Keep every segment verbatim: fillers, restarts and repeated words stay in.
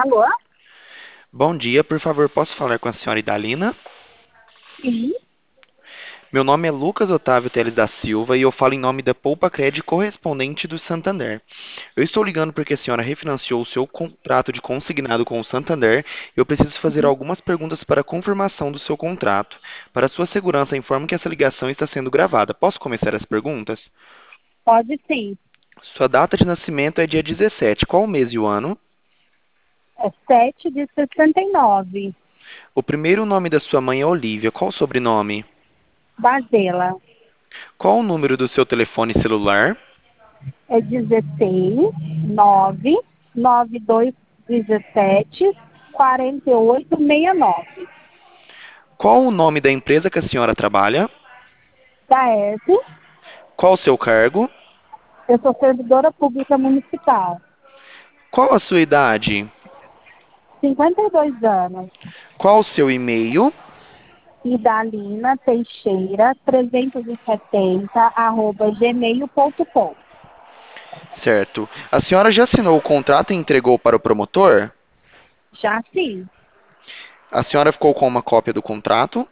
Alô? Bom dia, por favor, posso falar com a senhora Idalina? Sim. Meu nome é Lucas Otávio Teles da Silva e eu falo em nome da Poupa Cred correspondente do Santander. Eu estou ligando porque a senhora refinanciou o seu contrato de consignado com o Santander e eu preciso fazer Uhum. algumas perguntas para confirmação do seu contrato. Para sua segurança, informo que essa ligação está sendo gravada. Posso começar as perguntas? Pode sim. Sua data de nascimento é dia dezessete. Qual o mês e o ano? É sete de sessenta e nove. O primeiro nome da sua mãe é Olívia. Qual o sobrenome? Bazela. Qual o número do seu telefone celular? É dezesseis, nove, nove dois dezessete, quarenta e oito sessenta e nove. Qual o nome da empresa que a senhora trabalha? Daerte, Qual o seu cargo? eu sou servidora pública municipal. Qual a sua idade? cinquenta e dois anos. Qual o seu e-mail? Idalina Teixeira, trezentos e setenta, arroba gmail ponto com. Certo. A senhora já assinou o contrato e entregou para o promotor? Já sim. A senhora ficou com uma cópia do contrato?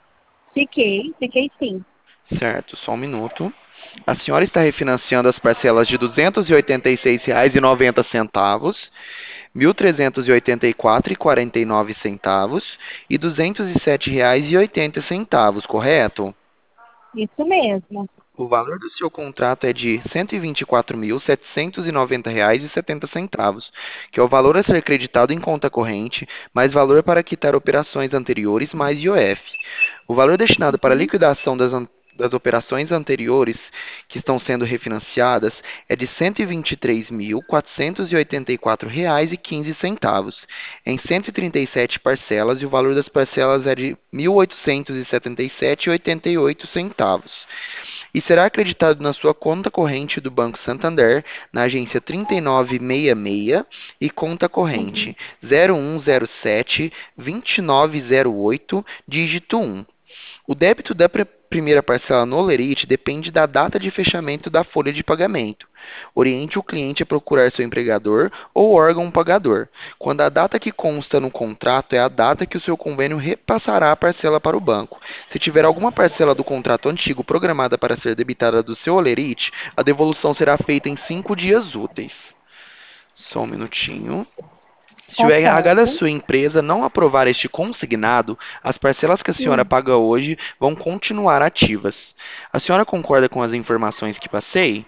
Fiquei, fiquei sim. Certo, só um minuto. A senhora está refinanciando as parcelas de duzentos e oitenta e seis reais e noventa centavos, mil trezentos e oitenta e quatro reais e quarenta e nove centavos e duzentos e sete reais e oitenta centavos, correto? Isso mesmo. O valor do seu contrato é de cento e vinte e quatro mil, setecentos e noventa reais e setenta centavos, que é o valor a ser creditado em conta corrente, mais valor para quitar operações anteriores, mais I O F. O valor destinado para a Uhum. liquidação das, an- das operações anteriores que estão sendo refinanciadas é de cento e vinte e três mil, quatrocentos e oitenta e quatro reais e quinze centavos, em cento e trinta e sete parcelas, e o valor das parcelas é de mil oitocentos e setenta e sete reais e oitenta e oito centavos e será acreditado na sua conta corrente do Banco Santander, na agência trinta e nove sessenta e seis e conta Uhum. corrente zero um zero sete, vinte e nove zero oito, dígito um. O débito da pre- primeira parcela no Lerite depende da data de fechamento da folha de pagamento. Oriente o cliente a procurar seu empregador ou órgão pagador, quando a data que consta no contrato é a data que o seu convênio repassará a parcela para o banco. Se tiver alguma parcela do contrato antigo programada para ser debitada do seu Olerite, a devolução será feita em cinco dias úteis. Só um minutinho. Se Tá tiver H da certo. sua empresa não aprovar este consignado, as parcelas que a senhora Hum, paga hoje vão continuar ativas. A senhora concorda com as informações que passei?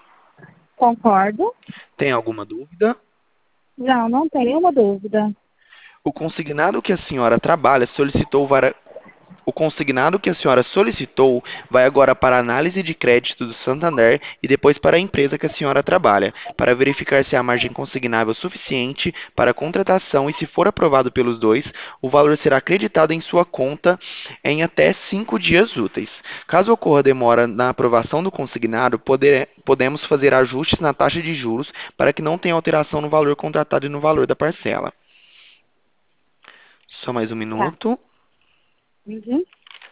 concordo. Tem alguma dúvida? Não, não tem nenhuma dúvida. O consignado que a senhora trabalha solicitou vara- O consignado que a senhora solicitou vai agora para a análise de crédito do Santander e depois para a empresa que a senhora trabalha, para verificar se há margem consignável suficiente para a contratação e, se for aprovado pelos dois, o valor será acreditado em sua conta em até cinco dias úteis. Caso ocorra demora na aprovação do consignado, poder- podemos fazer ajustes na taxa de juros para que não tenha alteração no valor contratado e no valor da parcela. Só mais um Tá. minuto. Uhum.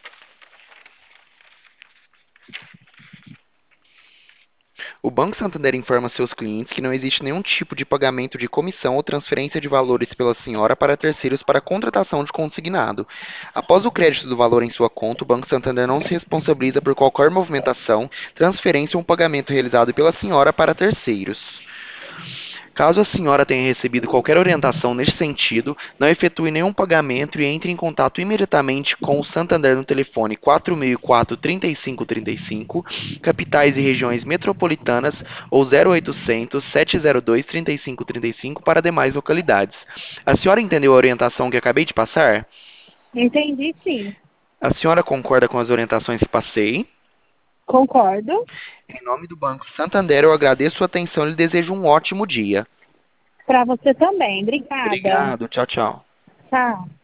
O Banco Santander informa seus clientes que não existe nenhum tipo de pagamento de comissão ou transferência de valores pela senhora para terceiros para contratação de consignado. Após o crédito do valor em sua conta, o Banco Santander não se responsabiliza por qualquer movimentação, transferência ou pagamento realizado pela senhora para terceiros. Caso a senhora tenha recebido qualquer orientação neste sentido, não efetue nenhum pagamento e entre em contato imediatamente com o Santander no telefone quatro mil e quatro, trinta e cinco trinta e cinco, capitais e regiões metropolitanas, ou zero oitocentos, sete zero dois, trinta e cinco trinta e cinco para demais localidades. A senhora entendeu a orientação que acabei de passar? Entendi, sim. A senhora concorda com as orientações que passei? Concordo. Em nome do Banco Santander, eu agradeço sua atenção e lhe desejo um ótimo dia. Para você também. Obrigada. Obrigado, tchau, tchau. Tchau.